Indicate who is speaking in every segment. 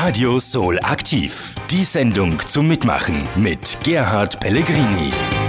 Speaker 1: Radio Soul aktiv. Die Sendung zum Mitmachen mit Gerhard Pellegrini.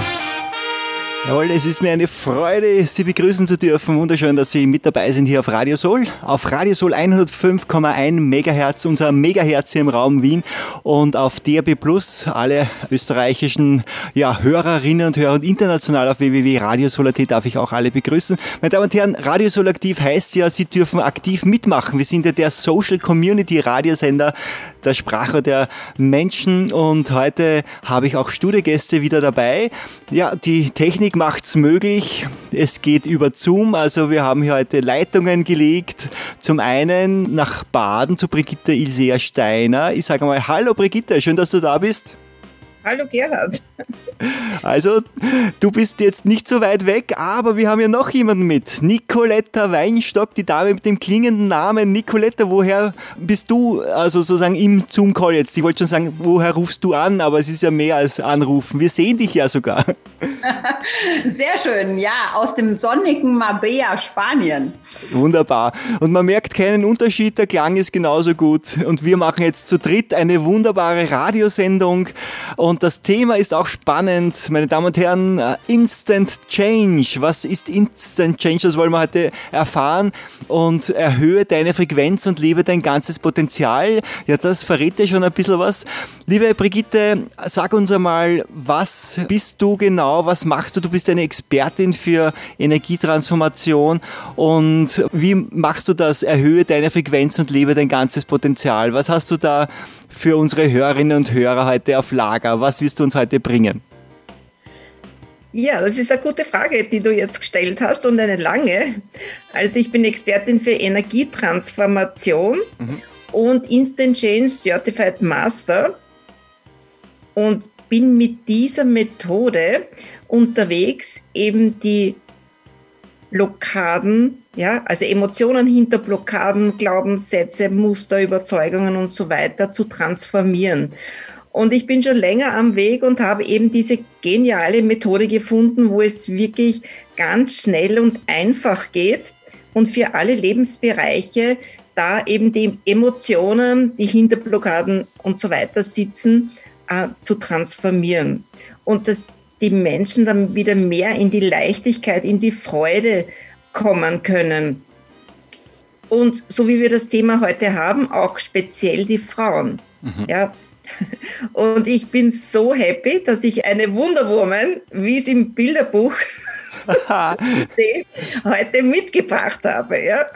Speaker 2: Jawohl, es ist mir eine Freude, Sie begrüßen zu dürfen. Wunderschön, dass Sie mit dabei sind hier auf Radio Soul. Auf Radio Soul 105,1 Megahertz, unser Megahertz hier im Raum Wien. Und auf DAB+, alle österreichischen Hörerinnen und Hörer und international auf www.radiosoul.at darf ich auch alle begrüßen. Meine Damen und Herren, Radio Soul aktiv heißt ja, Sie dürfen aktiv mitmachen. Wir sind ja der Social Community Radiosender, der Sprache der Menschen. Und heute habe ich auch Studiogäste wieder dabei. Ja, die Technik macht's möglich. Es geht über Zoom, also wir haben hier heute Leitungen gelegt. Zum einen nach Baden zu Brigitte Ilsea Steiner. Ich sage mal, hallo Brigitte, schön, dass du da bist.
Speaker 3: Hallo Gerhard.
Speaker 2: Also, du bist jetzt nicht so weit weg, aber wir haben ja noch jemanden mit. Nicoletta Weinstock, die Dame mit dem klingenden Namen. Nicoletta, woher bist du, also sozusagen im Zoom-Call jetzt? Ich wollte schon sagen, woher rufst du an, aber es ist ja mehr als anrufen. Wir sehen dich ja sogar.
Speaker 3: Sehr schön, ja, aus dem sonnigen Marbella, Spanien.
Speaker 2: Wunderbar. Und man merkt keinen Unterschied, der Klang ist genauso gut. Und wir machen jetzt zu dritt eine wunderbare Radiosendung. Und das Thema ist auch spannend, meine Damen und Herren, Instant Change. Was ist Instant Change? Das wollen wir heute erfahren. Und erhöhe deine Frequenz und lebe dein ganzes Potenzial. Ja, das verrät dir schon ein bisschen was. Liebe Brigitte, sag uns einmal, was bist du genau? Was machst du? Du bist eine Expertin für Energietransformation. Und wie machst du das? Erhöhe deine Frequenz und lebe dein ganzes Potenzial. Was hast du da für unsere Hörerinnen und Hörer heute auf Lager? Was wirst du uns heute bringen?
Speaker 3: Ja, das ist eine gute Frage, die du jetzt gestellt hast und eine lange. Also ich bin Expertin für Energietransformation und Instant Change Certified Master und bin mit dieser Methode unterwegs, eben die Blockaden, also Emotionen hinter Blockaden, Glaubenssätze, Muster, Überzeugungen und so weiter zu transformieren. Und ich bin schon länger am Weg und habe eben diese geniale Methode gefunden, wo es wirklich ganz schnell und einfach geht und für alle Lebensbereiche da eben die Emotionen, die hinter Blockaden und so weiter sitzen, zu transformieren. Und dass die Menschen dann wieder mehr in die Leichtigkeit, in die Freude kommen können. Und so wie wir das Thema heute haben, auch speziell die Frauen. Ja. Und ich bin so happy, dass ich eine Wonder Woman, wie es im Bilderbuch steht, heute mitgebracht habe. Ja.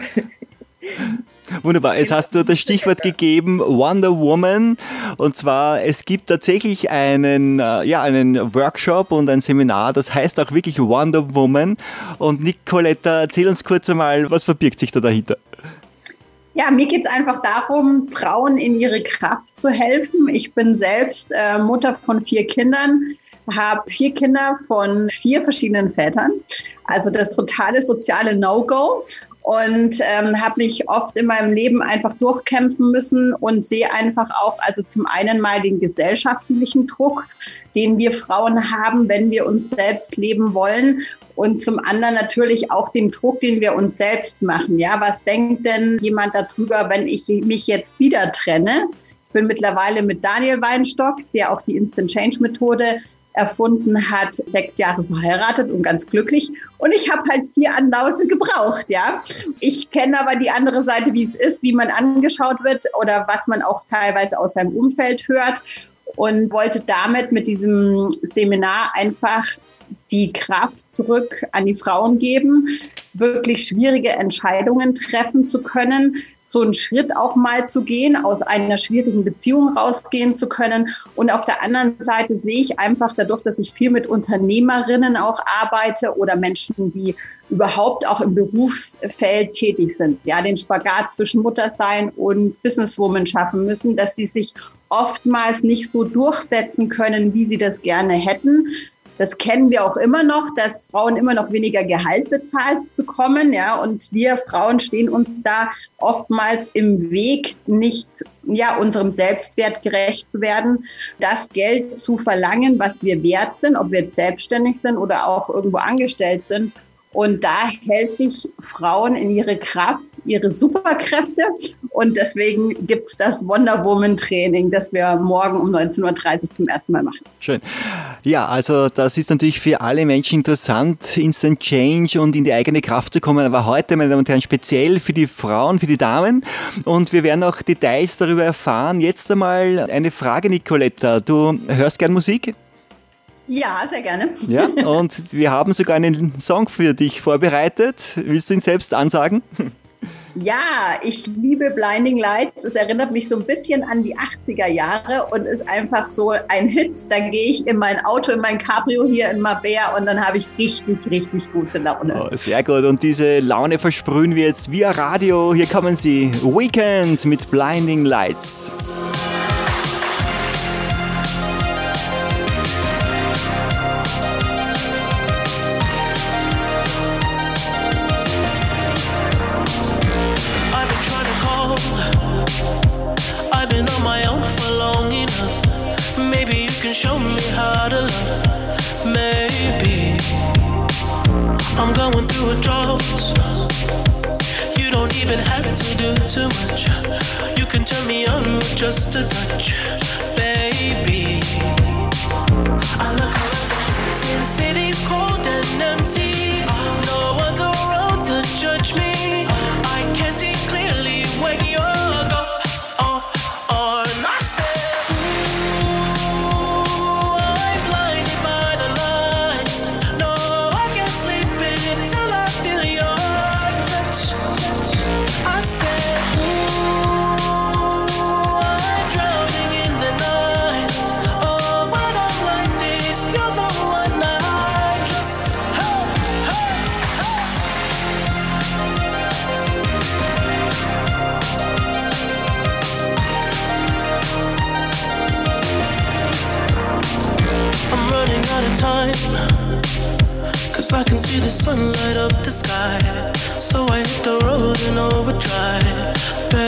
Speaker 2: Wunderbar, jetzt hast du das Stichwort gegeben, Wonder Woman, und zwar es gibt tatsächlich einen Workshop und ein Seminar, das heißt auch wirklich Wonder Woman. Und Nicoletta, erzähl uns kurz einmal, was verbirgt sich da dahinter?
Speaker 4: Ja, mir geht es einfach darum, Frauen in ihre Kraft zu helfen. Ich bin selbst Mutter von 4 Kindern, habe 4 Kinder von 4 verschiedenen Vätern, also das totale soziale No-Go. Und habe mich oft in meinem Leben einfach durchkämpfen müssen und sehe einfach auch, also zum einen mal den gesellschaftlichen Druck, den wir Frauen haben, wenn wir uns selbst leben wollen, und zum anderen natürlich auch den Druck, den wir uns selbst machen. Ja, was denkt denn jemand darüber, wenn ich mich jetzt wieder trenne? Ich bin mittlerweile mit Daniel Weinstock, der auch die Instant Change Methode erfunden hat, 6 Jahre verheiratet und ganz glücklich. Und ich habe halt 4 Anläufe gebraucht, ja. Ich kenne aber die andere Seite, wie es ist, wie man angeschaut wird oder was man auch teilweise aus seinem Umfeld hört, und wollte damit mit diesem Seminar einfach die Kraft zurück an die Frauen geben, wirklich schwierige Entscheidungen treffen zu können, so einen Schritt auch mal zu gehen, aus einer schwierigen Beziehung rausgehen zu können. Und auf der anderen Seite sehe ich einfach dadurch, dass ich viel mit Unternehmerinnen auch arbeite oder Menschen, die überhaupt auch im Berufsfeld tätig sind, ja, den Spagat zwischen Muttersein und Businesswoman schaffen müssen, dass sie sich oftmals nicht so durchsetzen können, wie sie das gerne hätten. Das kennen wir auch immer noch, dass Frauen immer noch weniger Gehalt bezahlt bekommen, ja, und wir Frauen stehen uns da oftmals im Weg, nicht, unserem Selbstwert gerecht zu werden, das Geld zu verlangen, was wir wert sind, ob wir jetzt selbstständig sind oder auch irgendwo angestellt sind. Und da helfe ich Frauen in ihre Kraft, ihre Superkräfte. Und deswegen gibt es das Wonder Woman Training, das wir morgen um 19.30 Uhr zum ersten Mal machen.
Speaker 2: Schön. Ja, also das ist natürlich für alle Menschen interessant, Instant Change und in die eigene Kraft zu kommen. Aber heute, meine Damen und Herren, speziell für die Frauen, für die Damen. Und wir werden auch Details darüber erfahren. Jetzt einmal eine Frage, Nicoletta. Du hörst gern Musik?
Speaker 4: Ja, sehr gerne.
Speaker 2: Ja, und wir haben sogar einen Song für dich vorbereitet. Willst du ihn selbst ansagen?
Speaker 4: Ja, ich liebe Blinding Lights. Es erinnert mich so ein bisschen an die 80er Jahre und ist einfach so ein Hit. Da gehe ich in mein Auto, in mein Cabrio hier in Marbella und dann habe ich richtig, richtig gute Laune.
Speaker 2: Oh, sehr gut. Und diese Laune versprühen wir jetzt via Radio. Hier kommen sie. Weekend mit Blinding Lights.
Speaker 5: I've been on my own for long enough. Maybe you can show me how to love. Maybe I'm going through a drought. You don't even have to do too much. You can turn me on with just a touch, baby. I look around since city's cold and empty. No one's around to judge me. I can see clearly when you're gone. And I said, ooh, I'm blinded by the lights. No, I can't sleep until I feel your touch. I said, ooh, I'm drowning in the night. Oh, when I'm like this, you're the one I trust. Hey, hey, hey. I'm running out of time, 'cause I can see the sun light up the sky. So I hit the road in overdrive, baby.